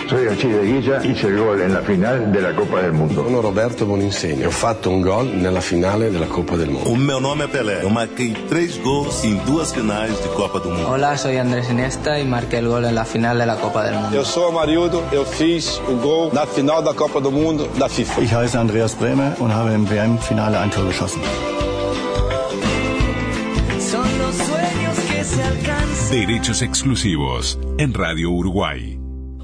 Soy Alcide Guilla, hice el gol en la final della Coppa del Mundo. Sono Roberto Boninsegno, ho fatto un gol nella finale della Coppa del Mundo. O meu nome é Pelé, eu marquei 3 gols em 2 finais de Copa do Mundo. Hola, soy Andrés Iniesta y marqué el gol en la final de la Copa del Mundo. Eu sou Amarildo, eu fiz o gol na final da Copa do Mundo da FIFA. Ich heiße Andreas Bremer und habe im WM-Finale ein Tor geschossen. Son los sueños que se alcanzan. Derechos exclusivos en Radio Uruguay.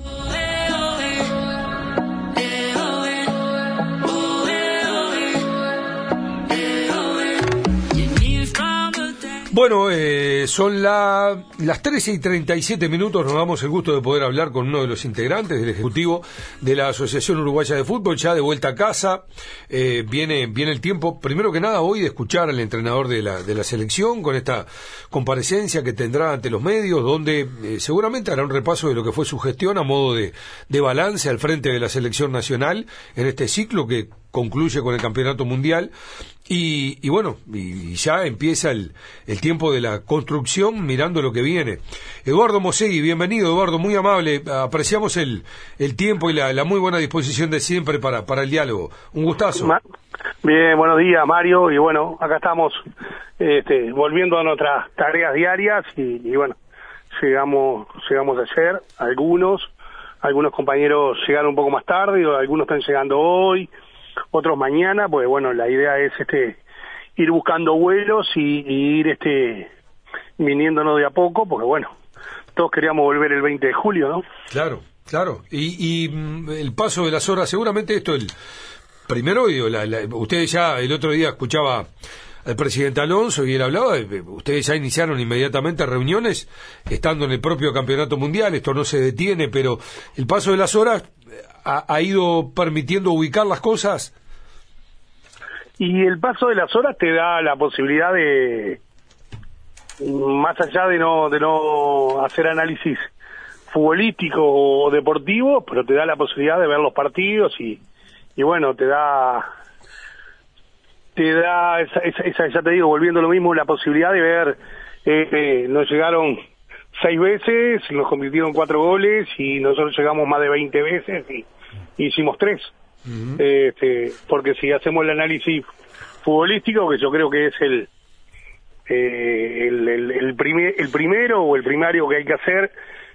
Bueno, son las 13:37. Nos damos el gusto de poder hablar con uno de los integrantes del Ejecutivo de la Asociación Uruguaya de Fútbol, ya de vuelta a casa. Viene el tiempo, primero que nada, hoy de escuchar al entrenador de la selección con esta comparecencia que tendrá ante los medios, donde seguramente hará un repaso de lo que fue su gestión a modo de balance al frente de la selección nacional en este ciclo que concluye con el Campeonato Mundial. Y bueno, y ya empieza el tiempo de la construcción mirando lo que viene. Eduardo Mosegui, bienvenido, Eduardo, muy amable. Apreciamos el tiempo y la muy buena disposición de siempre para el diálogo. Un gustazo. Bien, buenos días, Mario. Y bueno, acá estamos volviendo a nuestras tareas diarias y bueno, llegamos ayer. Algunos compañeros llegaron un poco más tarde, algunos están llegando hoy, otros mañana. Pues bueno, la idea es ir buscando vuelos y ir viniéndonos de a poco, porque bueno, todos queríamos volver el 20 de julio, ¿no? Claro. Y el paso de las horas, seguramente esto primero, ustedes ya el otro día escuchaba al presidente Alonso y él hablaba, ustedes ya iniciaron inmediatamente reuniones estando en el propio Campeonato Mundial. Esto no se detiene, pero el paso de las horas ha ido permitiendo ubicar las cosas. Y el paso de las horas te da la posibilidad de, más allá de no hacer análisis futbolístico o deportivo, pero te da la posibilidad de ver los partidos y bueno, te da esa, ya te digo, volviendo a lo mismo, la posibilidad de ver, nos llegaron 6 veces, nos convirtieron 4 goles y nosotros llegamos más de 20 veces y hicimos 3. Uh-huh. Porque si hacemos el análisis futbolístico, que yo creo que es el primero o el primario que hay que hacer,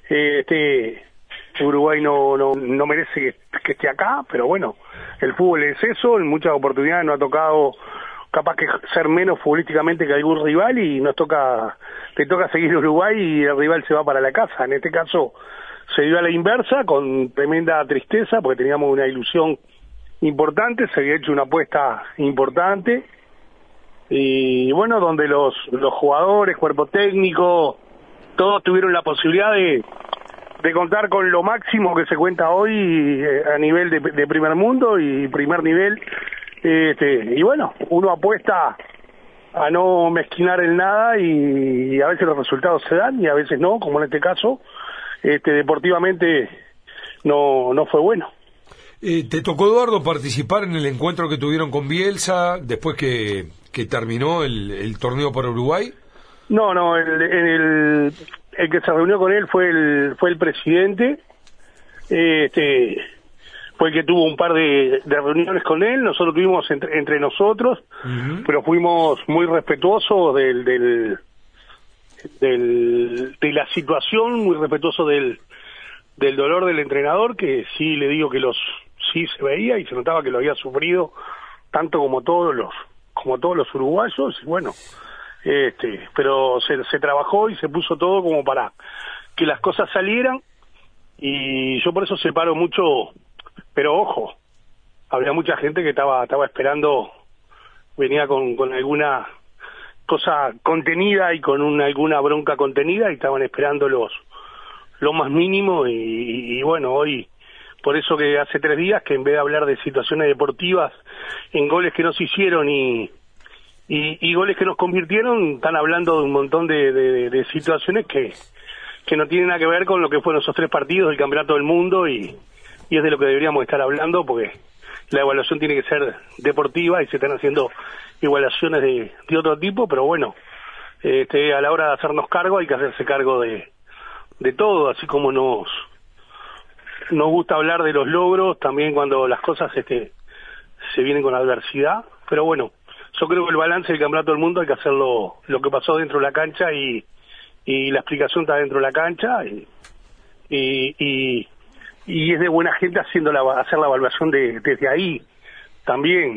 Uruguay no merece que esté acá, pero bueno, el fútbol es eso, en muchas oportunidades nos ha tocado capaz que ser menos futbolísticamente que algún rival y le toca seguir Uruguay y el rival se va para la casa. En este caso se dio a la inversa, con tremenda tristeza, porque teníamos una ilusión importante, se había hecho una apuesta importante y bueno, donde los jugadores, cuerpo técnico, todos tuvieron la posibilidad de contar con lo máximo que se cuenta hoy a nivel de primer mundo y primer nivel. Y bueno, uno apuesta a no mezquinar en nada y a veces los resultados se dan y a veces no, como en este caso, deportivamente no fue bueno. ¿Te tocó, Eduardo, participar en el encuentro que tuvieron con Bielsa después que terminó el torneo para Uruguay? No, el que se reunió con él fue el presidente, fue el que tuvo un par de reuniones con él. Nosotros tuvimos entre nosotros, uh-huh, pero fuimos muy respetuosos de la situación, muy respetuosos del dolor del entrenador, que sí le digo que sí se veía y se notaba que lo había sufrido tanto como todos los uruguayos. Y bueno, pero se trabajó y se puso todo como para que las cosas salieran, y yo por eso separo mucho. Pero ojo, había mucha gente que estaba esperando, venía con alguna cosa contenida y con alguna bronca contenida y estaban esperando lo más mínimo y bueno, hoy, por eso que hace 3 días que en vez de hablar de situaciones deportivas en goles que no se hicieron y goles que nos convirtieron, están hablando de un montón de situaciones que no tienen nada que ver con lo que fueron esos 3 partidos del Campeonato del Mundo y es de lo que deberíamos estar hablando, porque la evaluación tiene que ser deportiva y se están haciendo evaluaciones de otro tipo, pero bueno, a la hora de hacernos cargo hay que hacerse cargo de todo, así como nos nos gusta hablar de los logros también cuando las cosas se vienen con adversidad, pero bueno, yo creo que el balance del Campeonato del Mundo hay que hacerlo lo que pasó dentro de la cancha y la explicación está dentro de la cancha y es de buena gente hacer la evaluación desde ahí también,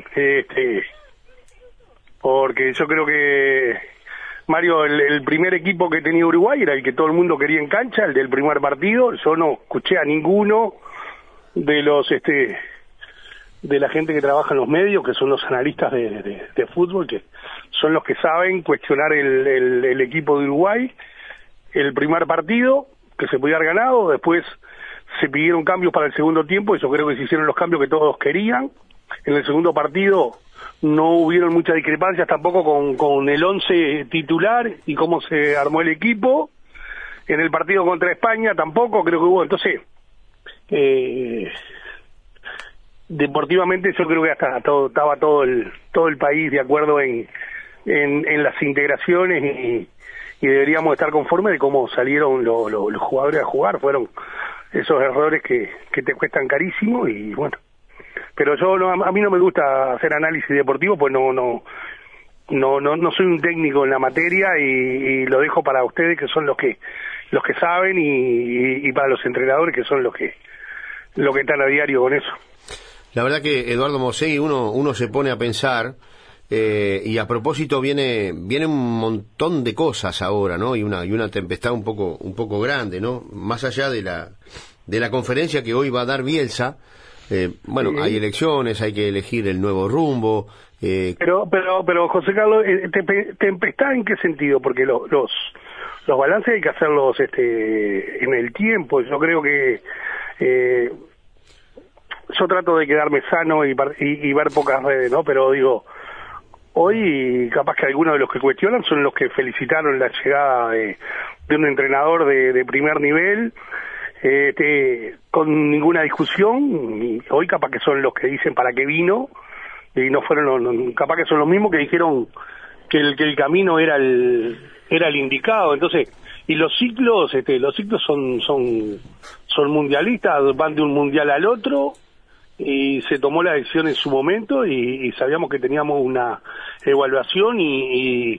porque yo creo que Mario, el primer equipo que tenía Uruguay era el que todo el mundo quería en cancha, el del primer partido. Yo no escuché a ninguno de los de la gente que trabaja en los medios, que son los analistas de fútbol, que son los que saben cuestionar el equipo de Uruguay. El primer partido, que se podía haber ganado, después se pidieron cambios para el segundo tiempo, y yo creo que se hicieron los cambios que todos querían. En el segundo partido no hubieron muchas discrepancias tampoco con el 11 titular y cómo se armó el equipo. En el partido contra España tampoco creo que hubo. Entonces, deportivamente yo creo que estaba todo el país de acuerdo en las integraciones y deberíamos estar conformes de cómo salieron los jugadores a jugar. Fueron esos errores que te cuestan carísimo y bueno. Pero a mí no me gusta hacer análisis deportivo, pues no soy un técnico en la materia y lo dejo para ustedes, que son los que saben, y para los entrenadores, que son los que están a diario con eso. La verdad que, Eduardo Mosegui, uno se pone a pensar, y a propósito viene un montón de cosas ahora, ¿no? Y una tempestad un poco grande, ¿no? Más allá de la conferencia que hoy va a dar Bielsa. Bueno, sí. Hay elecciones, hay que elegir el nuevo rumbo. Pero José Carlos, ¿tempestad en qué sentido? Porque los balances hay que hacerlos en el tiempo. Yo creo que yo trato de quedarme sano y ver pocas redes, ¿no? Pero digo, hoy capaz que algunos de los que cuestionan son los que felicitaron la llegada de un entrenador de primer nivel, con ninguna discusión, y hoy capaz que son los que dicen para qué vino, y no fueron capaz que son los mismos que dijeron que el camino era el indicado. Entonces, y los ciclos son mundialistas, van de un mundial al otro, y se tomó la decisión en su momento y sabíamos que teníamos una evaluación y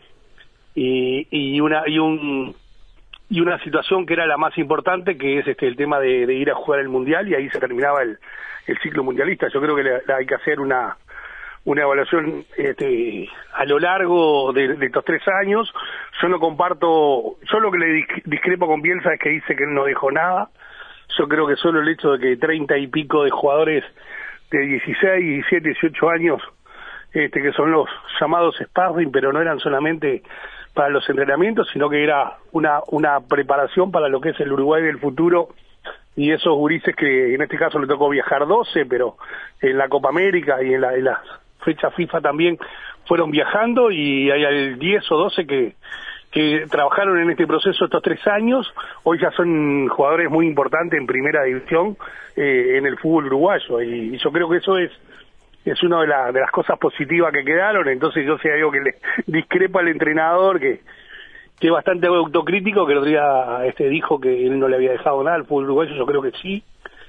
una situación que era la más importante, que es el tema de ir a jugar el mundial, y ahí se terminaba el ciclo mundialista. Yo creo que hay que hacer una evaluación a lo largo de estos 3 años. Yo no comparto, yo lo que le discrepo con Bielsa es que dice que él no dejó nada. Yo creo que solo el hecho de que 30 y pico de jugadores de 16, 17, 18 años, que son los llamados sparring, pero no eran solamente para los entrenamientos, sino que era una preparación para lo que es el Uruguay del futuro, y esos gurises que en este caso le tocó viajar 12, pero en la Copa América y en las fechas FIFA también fueron viajando, y hay 10 o 12 que trabajaron en este proceso estos 3 años, hoy ya son jugadores muy importantes en primera división en el fútbol uruguayo, y yo creo que eso es una de las cosas positivas que quedaron. Entonces yo sé algo que le discrepa al entrenador, que es bastante autocrítico, que el otro día dijo que él no le había dejado nada al fútbol uruguayo. Yo creo que sí,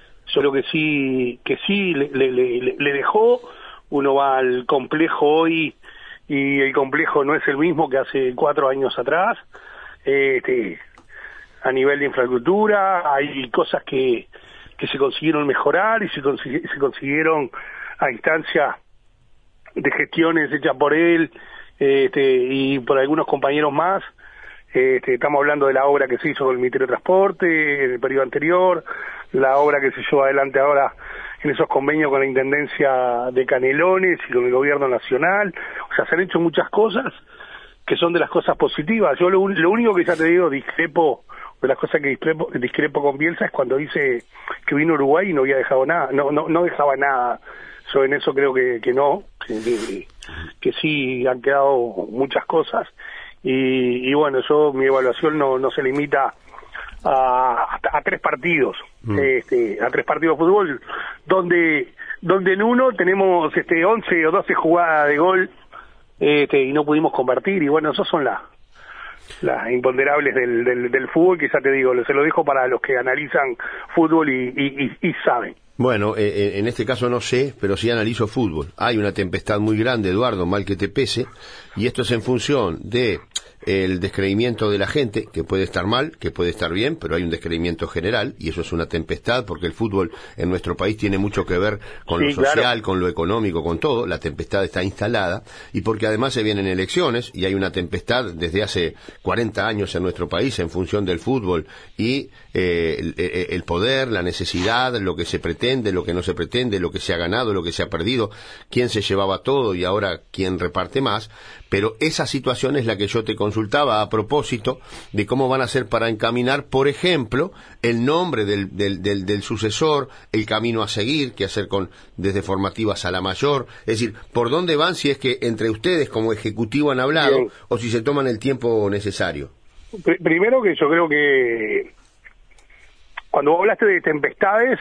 le dejó. Uno va al complejo hoy y el complejo no es el mismo que hace 4 años atrás. A nivel de infraestructura hay cosas que se consiguieron mejorar y se consiguieron a instancia de gestiones hechas por él y por algunos compañeros más. Estamos hablando de la obra que se hizo con el Ministerio de Transporte en el periodo anterior, la obra que se lleva adelante ahora en esos convenios con la Intendencia de Canelones y con el Gobierno Nacional. O sea, se han hecho muchas cosas que son de las cosas positivas. Yo lo único que ya te digo, discrepo, de las cosas que discrepo con Bielsa, es cuando dice que vino a Uruguay y no había dejado nada, no dejaba nada. Yo en eso creo que no, que sí han quedado muchas cosas, y bueno, mi evaluación no se limita a 3 partidos, a 3 partidos de fútbol, donde en uno tenemos 11 o 12 jugadas de gol, y no pudimos convertir, y bueno, esas son las imponderables del fútbol, que ya te digo, se lo dejo para los que analizan fútbol y saben. Bueno, en este caso no sé, pero sí analizo fútbol. Hay una tempestad muy grande, Eduardo, mal que te pese, y esto es en función de el descreimiento de la gente, que puede estar mal, que puede estar bien, pero hay un descreimiento general, y eso es una tempestad, porque el fútbol en nuestro país tiene mucho que ver con lo social, claro, con lo económico, con todo. La tempestad está instalada, y porque además se vienen elecciones, y hay una tempestad desde hace 40 años en nuestro país en función del fútbol, y el poder, la necesidad, lo que se pretende, lo que no se pretende, lo que se ha ganado, lo que se ha perdido, quién se llevaba todo y ahora quién reparte más. Pero esa situación es la que yo te consultaba a propósito de cómo van a hacer para encaminar, por ejemplo, el nombre del sucesor, el camino a seguir, qué hacer desde formativas a la mayor, es decir, por dónde van, si es que entre ustedes como ejecutivo han hablado, bien, o si se toman el tiempo necesario. Primero que yo creo que cuando hablaste de tempestades,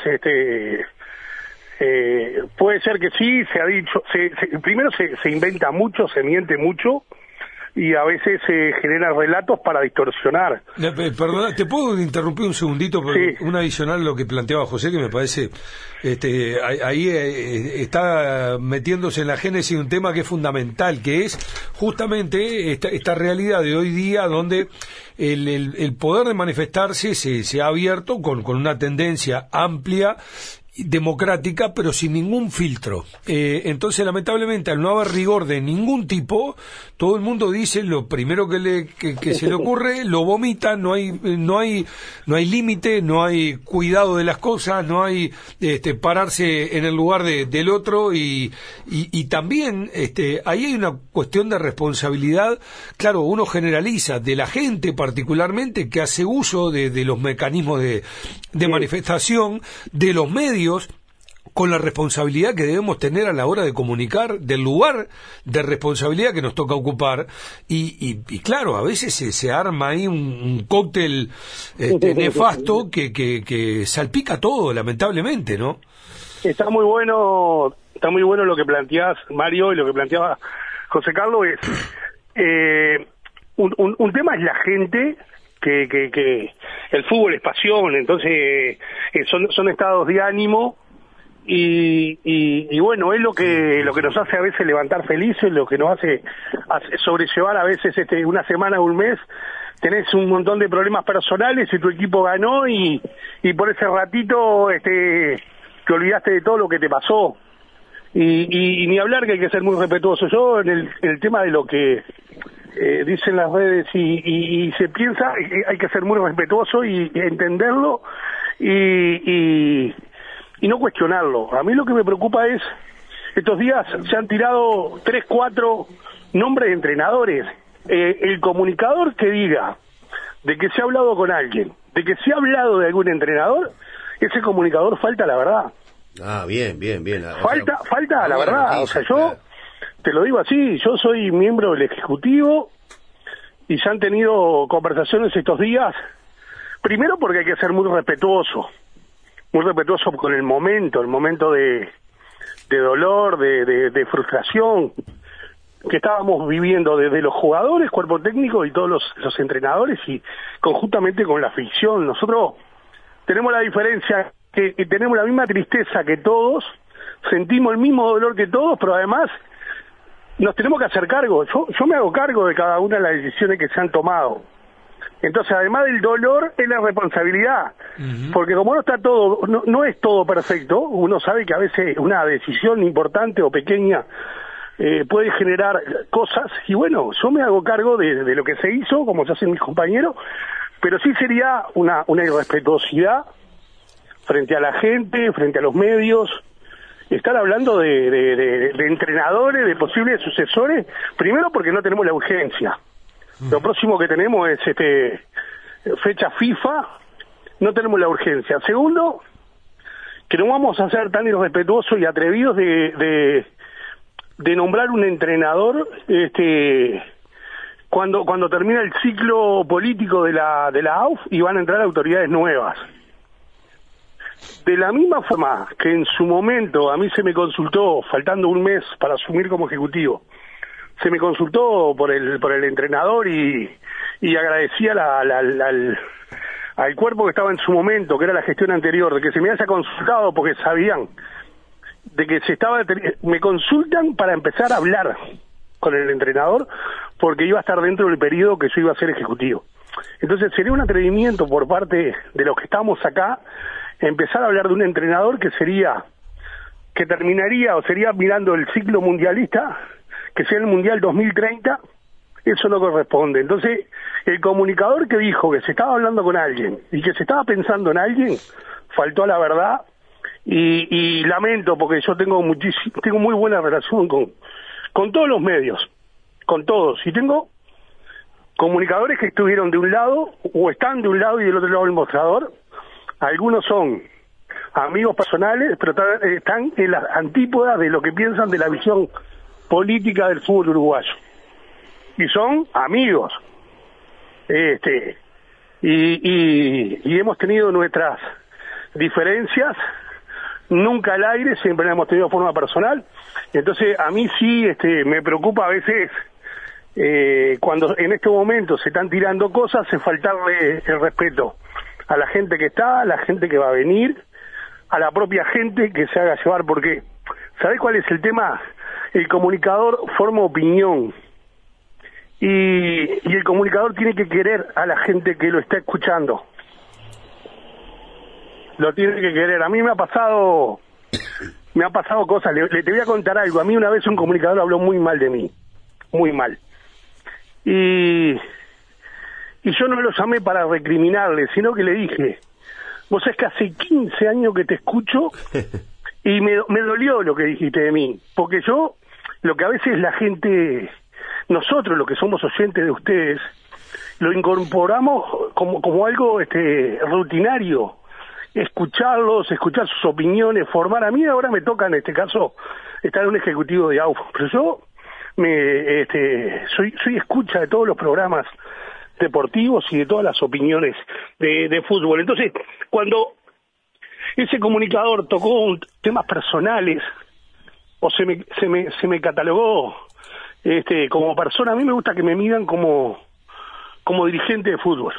puede ser que sí, se ha dicho, primero se inventa mucho, se miente mucho, y a veces se generan relatos para distorsionar. Perdona, ¿te puedo interrumpir un segundito? Sí. Un adicional a lo que planteaba José, que me parece, ahí está metiéndose en la génesis de un tema que es fundamental, que es justamente esta realidad de hoy día donde el poder de manifestarse se ha abierto con una tendencia amplia, democrática, pero sin ningún filtro. Entonces, lamentablemente, al no haber rigor de ningún tipo, todo el mundo dice lo primero que se le ocurre, lo vomita, no hay límite, no hay cuidado de las cosas, no hay pararse en el lugar del otro, y también ahí hay una cuestión de responsabilidad. Claro, uno generaliza de la gente particularmente que hace uso de los mecanismos de manifestación, de los medios, con la responsabilidad que debemos tener a la hora de comunicar, del lugar de responsabilidad que nos toca ocupar, y claro, a veces se arma ahí un cóctel nefasto que salpica todo, lamentablemente, ¿no? Está muy bueno lo que planteás, Mario, y lo que planteaba José Carlos es un tema es la gente, que el fútbol es pasión, entonces son estados de ánimo, y bueno, es lo que nos hace a veces levantar felices, lo que nos hace sobrellevar a veces una semana o un mes. Tenés un montón de problemas personales y tu equipo ganó, y por ese ratito te olvidaste de todo lo que te pasó, y ni hablar que hay que ser muy respetuoso. Yo en el tema de lo que dicen las redes y se piensa, hay que ser muy respetuoso y entenderlo y no cuestionarlo. A mí lo que me preocupa es, estos días se han tirado 3, 4 nombres de entrenadores. El comunicador que diga de que se ha hablado con alguien, de que se ha hablado de algún entrenador, ese comunicador falta la verdad. Ah, bien. Falta la verdad. O sea, yo te lo digo así, yo soy miembro del Ejecutivo y se han tenido conversaciones estos días, primero porque hay que ser muy respetuoso con el momento de dolor, de frustración que estábamos viviendo desde los jugadores, cuerpo técnico y todos los entrenadores, y conjuntamente con la afición. Nosotros tenemos la diferencia que tenemos la misma tristeza que todos, sentimos el mismo dolor que todos, pero además nos tenemos que hacer cargo. Yo me hago cargo de cada una de las decisiones que se han tomado. Entonces, además del dolor, es la responsabilidad. Uh-huh. Porque como no está todo, no es todo perfecto, uno sabe que a veces una decisión importante o pequeña puede generar cosas, y bueno, yo me hago cargo de lo que se hizo, como se hacen mis compañeros, pero sí sería una irrespetuosidad frente a la gente, frente a los medios, estar hablando de entrenadores, de posibles sucesores, primero porque no tenemos la urgencia. Lo próximo que tenemos es fecha FIFA, no tenemos la urgencia. Segundo, que no vamos a ser tan irrespetuosos y atrevidos de nombrar un entrenador cuando termina el ciclo político de la AUF y van a entrar autoridades nuevas. De la misma forma que en su momento a mí se me consultó, faltando un mes para asumir como ejecutivo, se me consultó por el entrenador y y agradecía al cuerpo que estaba en su momento, que era la gestión anterior, de que se me haya consultado porque sabían de que me consultan para empezar a hablar con el entrenador porque iba a estar dentro del periodo que yo iba a ser ejecutivo. Entonces sería un atrevimiento por parte de los que estamos acá empezar a hablar de un entrenador que terminaría o sería mirando el ciclo mundialista, que sea el Mundial 2030, eso no corresponde. Entonces, el comunicador que dijo que se estaba hablando con alguien y que se estaba pensando en alguien, faltó a la verdad y lamento porque yo tengo muy buena relación con todos los medios, con todos, y tengo comunicadores que estuvieron de un lado o están de un lado y del otro lado del mostrador. Algunos son amigos personales, pero están en las antípodas de lo que piensan de la visión política del fútbol uruguayo. Y son amigos. Y hemos tenido nuestras diferencias, nunca al aire, siempre las hemos tenido de forma personal. Entonces, a mí sí me preocupa a veces cuando en este momento se están tirando cosas, es faltarle el respeto a la gente que está, a la gente que va a venir, a la propia gente que se haga llevar, porque ¿sabés cuál es el tema? El comunicador forma opinión y el comunicador tiene que querer a la gente que lo está escuchando, lo tiene que querer. A mí me ha pasado cosas, te voy a contar algo. A mí una vez un comunicador habló muy mal de mí, muy mal, y yo no lo llamé para recriminarle, sino que le dije: vos sabés que hace 15 años que te escucho y me dolió lo que dijiste de mí, porque yo, lo que a veces la gente, nosotros los que somos oyentes de ustedes, lo incorporamos como algo rutinario, escucharlos, escuchar sus opiniones, formar. A mí ahora me toca en este caso estar en un ejecutivo de AUF, pero yo soy escucha de todos los programas deportivos y de todas las opiniones de fútbol. Entonces, cuando ese comunicador tocó temas personales o se me catalogó como persona, a mí me gusta que me midan como dirigente de fútbol.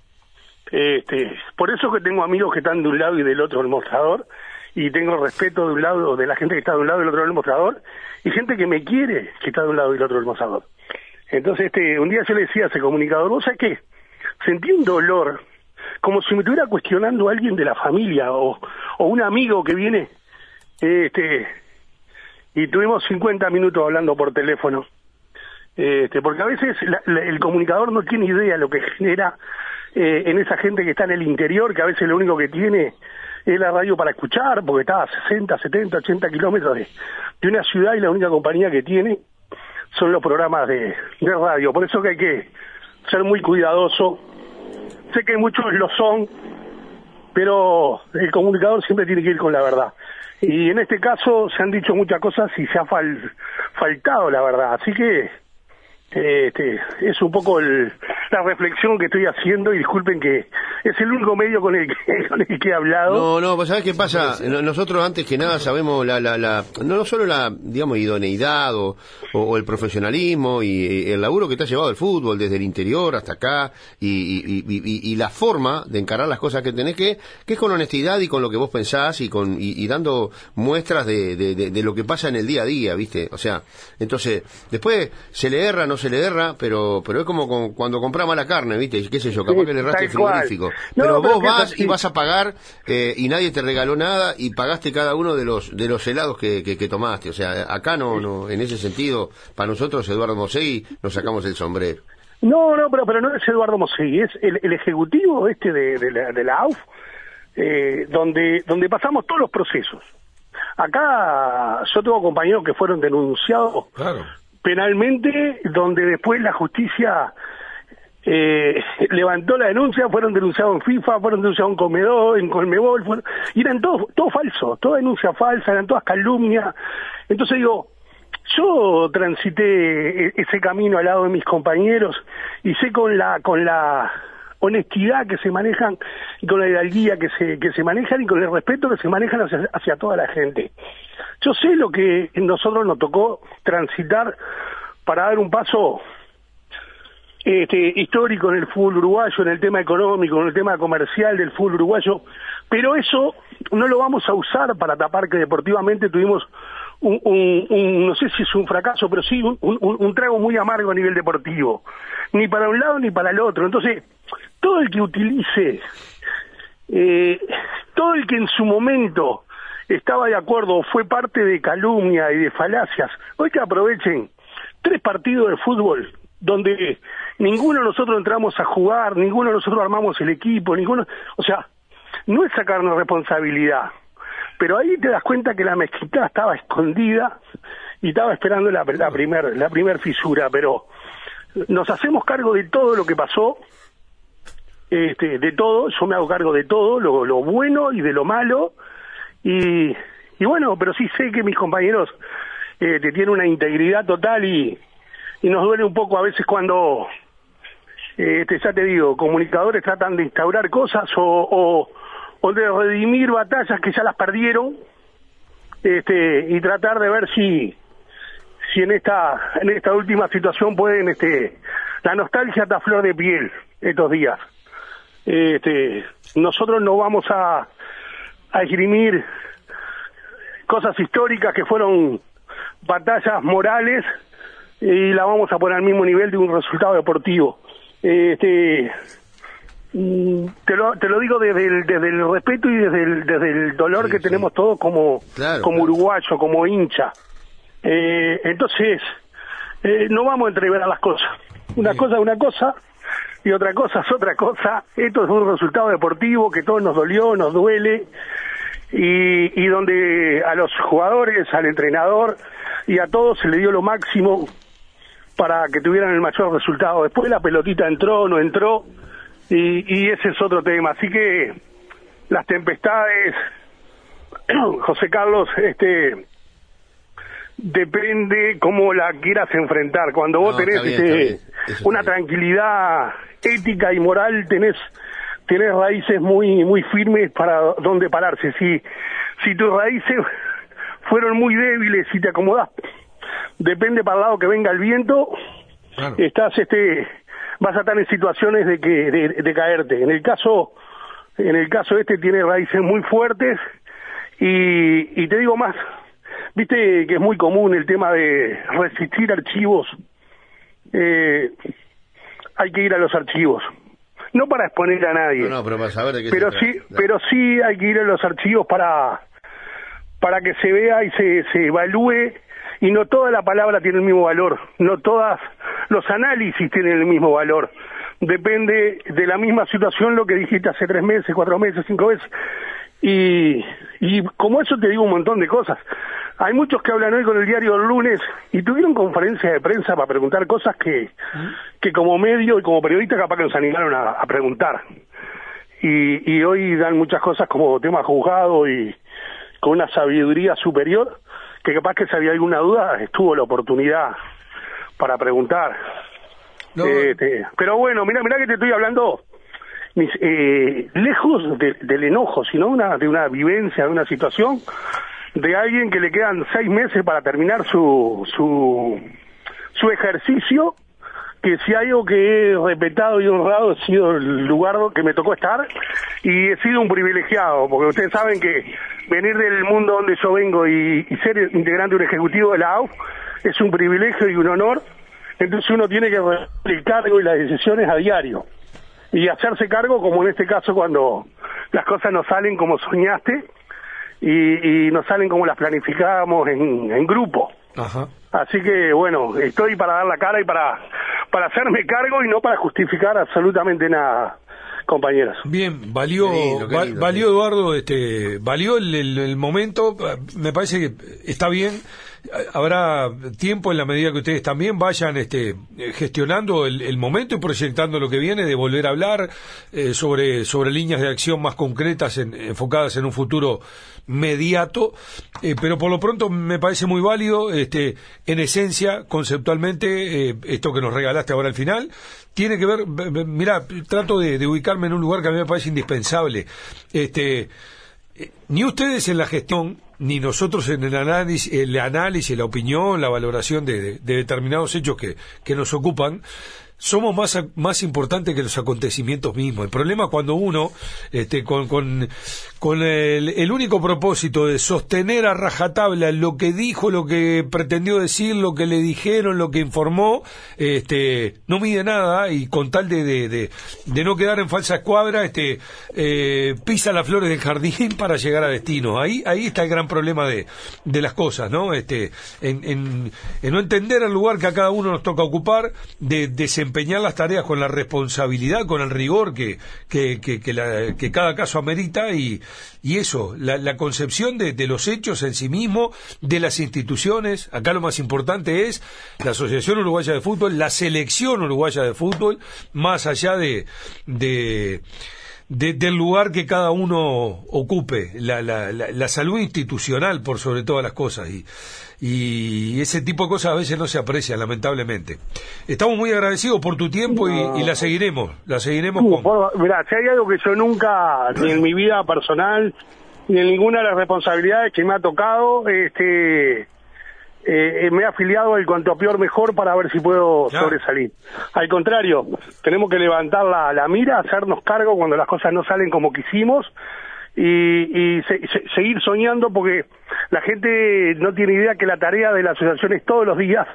Por eso que tengo amigos que están de un lado y del otro del mostrador, y tengo respeto de un lado de la gente que está de un lado y del otro del mostrador, y gente que me quiere que está de un lado y del otro del mostrador. Entonces, un día yo le decía a ese comunicador: ¿vos sabés qué? Sentí un dolor, como si me estuviera cuestionando a alguien de la familia o un amigo que viene, y tuvimos 50 minutos hablando por teléfono, porque a veces el comunicador no tiene idea de lo que genera en esa gente que está en el interior, que a veces lo único que tiene es la radio para escuchar, porque está a 60, 70, 80 kilómetros de una ciudad, y la única compañía que tiene son los programas de radio. Por eso que hay que ser muy cuidadoso. Sé que muchos lo son, pero el comunicador siempre tiene que ir con la verdad. Y en este caso se han dicho muchas cosas y se ha faltado la verdad. Así que es un poco la reflexión que estoy haciendo, y disculpen que es el único medio con el que he hablado. No, pues ¿sabés qué pasa? Nosotros antes que nada sabemos no solo la, digamos, idoneidad o el profesionalismo y el laburo que te ha llevado el fútbol desde el interior hasta acá, y la forma de encarar las cosas que tenés, que es con honestidad y con lo que vos pensás y dando muestras de lo que pasa en el día a día, ¿viste? O sea, entonces, después se le erra, no se le erra, pero es como cuando compramos la carne, ¿viste? ¿Qué sé yo? Capaz que le erraste el frigorífico. Pero vos vas y vas a pagar y nadie te regaló nada y pagaste cada uno de los helados que tomaste. O sea, acá no en ese sentido, para nosotros, Eduardo Mosegui, nos sacamos el sombrero. No, pero no es Eduardo Mosegui, es el ejecutivo de la AUF, donde pasamos todos los procesos. Acá yo tengo compañeros que fueron denunciados penalmente, donde después la justicia levantó la denuncia, fueron denunciados en FIFA, fueron denunciados en Conmebol, y eran todo falso, toda denuncia falsa, eran todas calumnias. Entonces digo, yo transité ese camino al lado de mis compañeros y sé con la honestidad que se manejan y con la hidalguía que se manejan y con el respeto que se manejan hacia toda la gente. Yo sé lo que nosotros nos tocó transitar para dar un paso histórico en el fútbol uruguayo, en el tema económico, en el tema comercial del fútbol uruguayo, pero eso no lo vamos a usar para tapar que deportivamente tuvimos un no sé si es un fracaso, pero sí un trago muy amargo a nivel deportivo, ni para un lado ni para el otro. Entonces, todo el que utilice, todo el que en su momento estaba de acuerdo o fue parte de calumnia y de falacias, hoy que aprovechen 3 partidos de fútbol donde ninguno de nosotros entramos a jugar, ninguno de nosotros armamos el equipo, o sea, no es sacarnos responsabilidad, pero ahí te das cuenta que la mezquita estaba escondida y estaba esperando la primer fisura, pero nos hacemos cargo de todo lo que pasó, de todo, yo me hago cargo de todo, lo bueno y de lo malo, y bueno, pero sí sé que mis compañeros tienen una integridad total y nos duele un poco a veces cuando, ya te digo, comunicadores tratan de instaurar cosas o de redimir batallas que ya las perdieron, y tratar de ver si en esta última situación pueden, la nostalgia está a flor de piel estos días. Nosotros no vamos a esgrimir cosas históricas que fueron batallas morales y la vamos a poner al mismo nivel de un resultado deportivo. Te lo digo desde el respeto y desde el dolor que tenemos todos como uruguayos, como hincha. Entonces, no vamos a entreverar las cosas. Una cosa es una cosa y otra cosa es otra cosa. Esto es un resultado deportivo que todos nos dolió, nos duele, y donde a los jugadores, al entrenador y a todos se le dio lo máximo para que tuvieran el mayor resultado. Después la pelotita entró, no entró, y ese es otro tema. Así que las tempestades, José Carlos, depende cómo la quieras enfrentar. Cuando vos tenés una tranquilidad ética y moral, tenés raíces muy firmes para donde pararse. Si tus raíces fueron muy débiles, si te acomodás, depende para el lado que venga el viento, claro, vas a estar en situaciones de caerte. En el caso tiene raíces muy fuertes, y te digo más, viste que es muy común el tema de resistir archivos. Hay que ir a los archivos, no para exponer a nadie, pero para saber de qué pero sí hay que ir a los archivos para que se vea y se evalúe, y no toda la palabra tiene el mismo valor, no todos los análisis tienen el mismo valor. Depende de la misma situación lo que dijiste hace 3 meses, 4 meses, 5 meses, y como eso te digo un montón de cosas. Hay muchos que hablan hoy con el diario del lunes y tuvieron conferencias de prensa para preguntar cosas que como medio y como periodista capaz que nos animaron a preguntar, y hoy dan muchas cosas como tema juzgado y con una sabiduría superior, que capaz que si había alguna duda estuvo la oportunidad para preguntar. No. Pero bueno, mirá que te estoy hablando lejos del enojo, sino de una vivencia, de una situación de alguien que le quedan 6 meses para terminar su ejercicio, que si hay algo que he respetado y honrado ha sido el lugar que me tocó estar, y he sido un privilegiado, porque ustedes saben que venir del mundo donde yo vengo y ser integrante de un ejecutivo de la AUF es un privilegio y un honor. Entonces uno tiene que realizar el cargo y las decisiones a diario, y hacerse cargo, como en este caso, cuando las cosas no salen como soñaste y no salen como las planificábamos en grupo. Ajá. Así que bueno, estoy para dar la cara y para hacerme cargo y no para justificar absolutamente nada, compañeros. Bien, valió Eduardo, valió el momento. Me parece que está bien. Habrá tiempo en la medida que ustedes también vayan gestionando el momento y proyectando lo que viene, de volver a hablar sobre líneas de acción más concretas enfocadas en un futuro mediato, pero por lo pronto me parece muy válido. En esencia, conceptualmente, esto que nos regalaste ahora al final tiene que ver, mirá, trato de ubicarme en un lugar que a mí me parece indispensable. Ni ustedes en la gestión, ni nosotros en el análisis, la opinión, la valoración de determinados hechos que nos ocupan, somos más importantes que los acontecimientos mismos. El problema es cuando uno, con el único propósito de sostener a rajatabla lo que dijo, lo que pretendió decir, lo que le dijeron, lo que informó, no mide nada, y con tal de no quedar en falsa escuadra, pisa las flores del jardín para llegar a destino. Ahí está el gran problema de las cosas, ¿no? En no entender el lugar que a cada uno nos toca ocupar, de desempeñar las tareas con la responsabilidad, con el rigor que cada caso amerita, y eso, la concepción de los hechos en sí mismo, de las instituciones. Acá lo más importante es la Asociación Uruguaya de Fútbol, la selección uruguaya de fútbol, más allá del lugar que cada uno ocupe, la salud institucional por sobre todas las cosas, y ese tipo de cosas a veces no se aprecian, lamentablemente. Estamos muy agradecidos por tu tiempo, y la seguiremos mirá, si hay algo que yo nunca, ni en mi vida personal, ni en ninguna de las responsabilidades que me ha tocado, me he afiliado al cuanto peor mejor para ver si puedo sobresalir. Al contrario, tenemos que levantar la mira, hacernos cargo cuando las cosas no salen como quisimos, y seguir soñando, porque la gente no tiene idea que la tarea de la asociación es todos los días,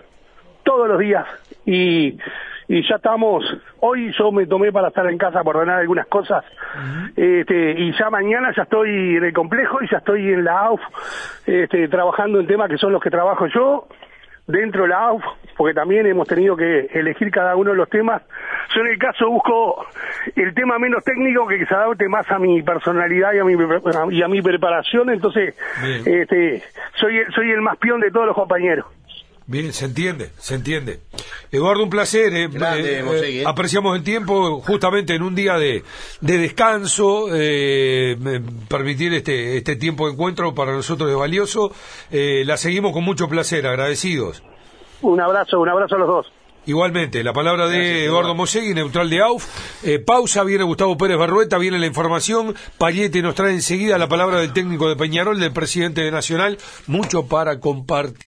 y ya estamos. Hoy yo me tomé para estar en casa por ordenar algunas cosas, y ya mañana ya estoy en el complejo, y ya estoy en la AUF, trabajando en temas que son los que trabajo yo dentro de la AUF, porque también hemos tenido que elegir cada uno de los temas. Yo en el caso busco el tema menos técnico, que se adapte más a mi personalidad y a mi preparación. Entonces soy el más peón de todos los compañeros. Bien, se entiende. Eduardo, un placer. Grande, apreciamos el tiempo, justamente en un día de descanso, permitir este tiempo de encuentro para nosotros es valioso. La seguimos con mucho placer, agradecidos. Un abrazo a los dos. Igualmente, la palabra de Eduardo Mosegui, neutral de AUF. Pausa, viene Gustavo Pérez Barrueta, viene la información. Payete nos trae enseguida la palabra del técnico de Peñarol, del presidente de Nacional. Mucho para compartir.